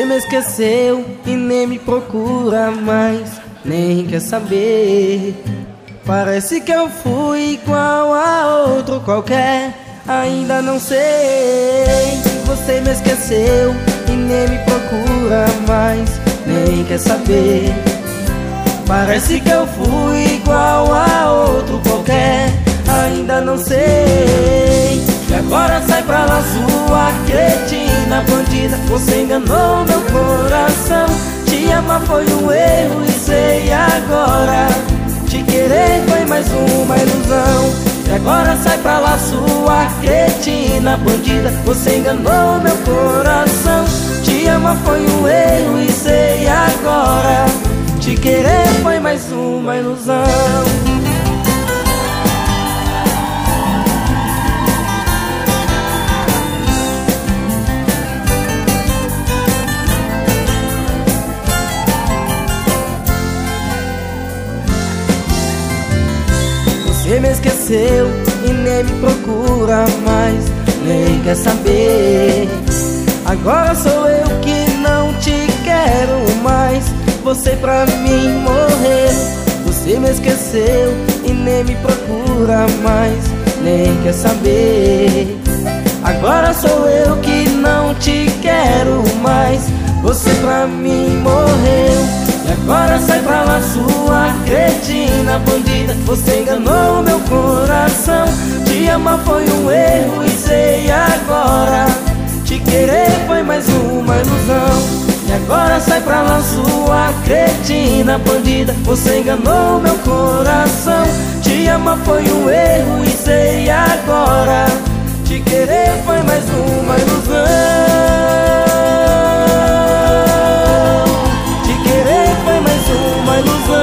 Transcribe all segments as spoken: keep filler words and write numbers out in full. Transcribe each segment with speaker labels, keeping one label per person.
Speaker 1: me esqueceu e nem me procura mais, nem quer saber. Parece que eu fui igual a outro qualquer, ainda não sei. Você me esqueceu e nem me procura mais, nem quer saber. Parece que eu fui igual a outro qualquer, ainda não sei. E agora sai pra lá, sua cretina bandida, você enganou meu coração. Te amar foi um erro e sei agora, te querer foi mais uma ilusão. E agora sai pra lá, sua cretina bandida, você enganou meu coração. Te amar foi um erro e sei agora, te querer foi mais uma ilusão. Você me esqueceu e nem me procura mais, nem quer saber. Agora sou eu que não te quero mais, você pra mim morreu. Você me esqueceu e nem me procura mais, nem quer saber. Agora sou eu que não te quero mais, você pra mim morreu. E agora sai pra lá, sua cretina bandida, você enganou meu coração. Te amar foi um erro e sei agora, te querer foi mais uma ilusão. E agora sai pra lá, sua cretina bandida, você enganou meu coração. Te amar foi um erro e sei agora, te querer foi mais uma ilusão. Uma ilusão,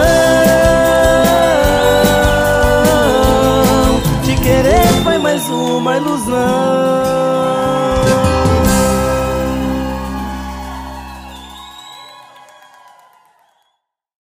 Speaker 1: te querer foi mais uma ilusão.